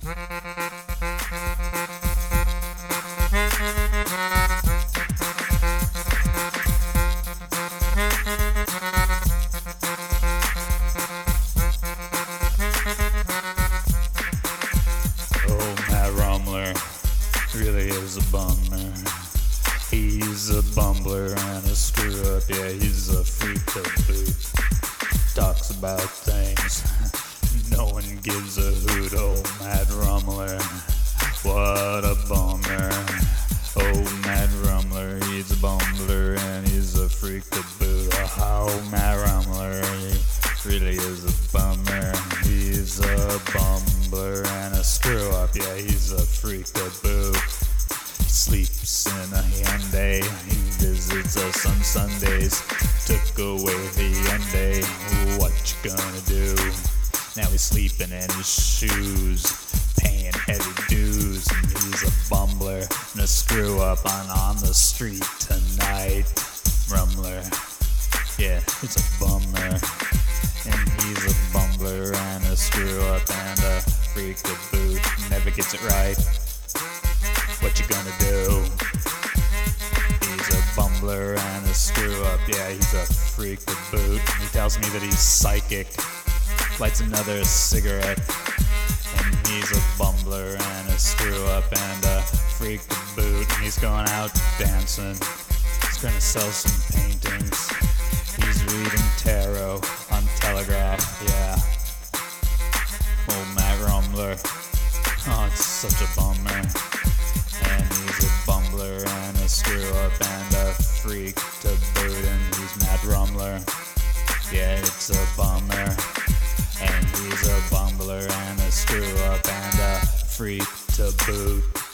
Oh, Matt Rumler really is a bummer. He's a bumbler and a screw up. Yeah, he's a freak to boot. Talks about things no one gives a hoot. Oh, Matt Rumler, what a bummer. Oh, Matt Rumler, he's a bumbler and he's a freak to boot. Oh, Matt Rumler, he really is a bummer. He's a bumbler and a screw up. Yeah, he's a freak to boot. He sleeps in a Hyundai. He visits us on Sundays. Took away the Hyundai. What you gonna do? Now he's sleeping in his shoes, paying heavy dues, and he's a bumbler and a screw up on the street tonight. Rumler, yeah, it's a bummer. And he's a bumbler and a screw up and a freak to boot. Never gets it right. What you gonna do? He's a bumbler and a screw up. Yeah, he's a freak to boot. He tells me that he's psychic. Lights another cigarette. And he's a bumbler and a screw up and a freak to boot. And he's going out dancing. He's gonna sell some paintings. He's reading tarot on Telegraph, yeah. Oh, Matt Rumler, oh, it's such a bummer. And he's a bumbler and a screw up and a freak to boot. And he's Matt Rumler, yeah, it's a bummer. And he's a bumbler and a screw up and a freak to boot.